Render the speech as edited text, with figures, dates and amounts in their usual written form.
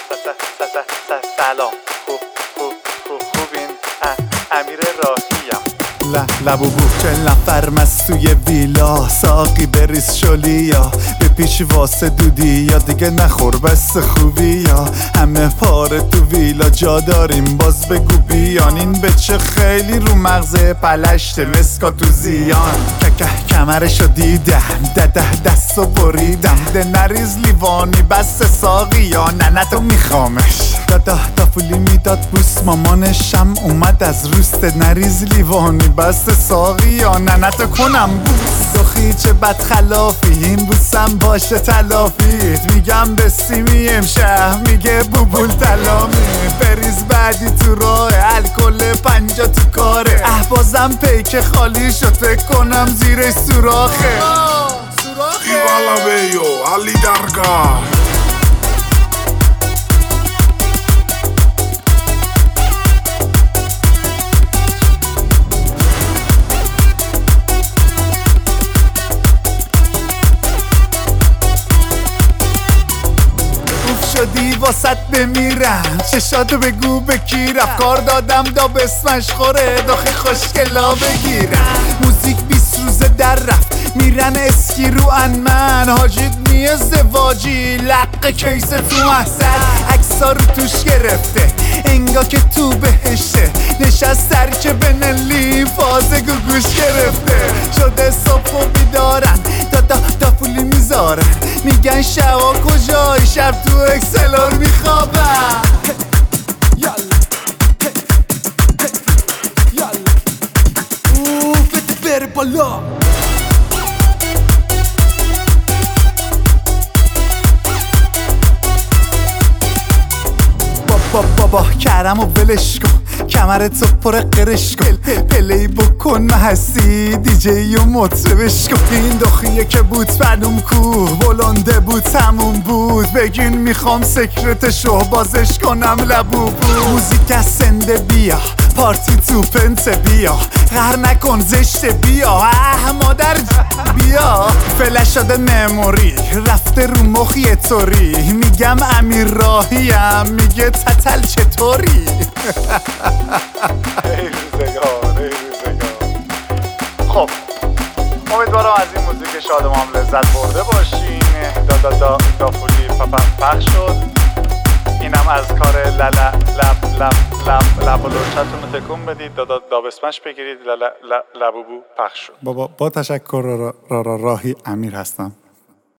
سلام خوبین امیر راهیم لبوبو 40 نفر مستوی ویلا ساقی بریز شلی یا به پیش واسه دودی یا دیگه نخور بس خوبی یا همه پاره تو ویلا جا داریم باز بگو بیان این بچه خیلی رو مغزه پلشته مسکا تو زیان کمرشو دیدم دستو بریدم ده نریز لیوانی بس ساقی یا نه تو میخوامش دا پولی میداد بوس مامانشم اومد از روست نریز لیوانی بس ساقی یا نه تو کنم بوس دخی چه بد خلافی این بوسم باشه تلافیت میگم بسیمی امشه میگه بوبول تلامی بریز بعدی تو راه الکل 50 تو کاره بازم پیک خالی شد فکر کنم زیرش سوراخه ایوالا بیو علی درگاه شدی واسط بمیرم چشاتو بگو بکی کار دادم دا بسمش خوره داخی خوشگلا بگیرم موزیک 20 روزه در رفت میرن اسکی رو انمن حاجیت ازدواجی لقه کیسه تو محصل عکسا رو توش گرفته انگا که تو بهشته نشست سرچه بنلی فاز گوگوش گرفته شده صبح و بیدارن دا پولی میذارن میگن شبا کجای شب تو اکسلور میخوابن بره بالا بابا کرم و ولش کن کمرتو پر قرش کن پلی بکن هستی دیجی و مطربش کن این دخیه که بود بلوم کو بلنده بود تموم بود بگین میخوام سکرتشو بازش کنم لبوبو موزیک از سنده بیا پارتی تو پنت بیا غر نکن زشت بیا مادر بیا فلش شده مموری رفته رو مخ یه طوری میگم امیر راهیم میگه تتل چطوری ای روزگار خب امیدوارم از این موزیک شادمان لذت برده باشین دا پولی پخش شد اینم از کار لب و لرچتون رو تکون بدید دا بسمش بگیرید لبوبو پخش شد بابا با تشکر راهی امیر هستم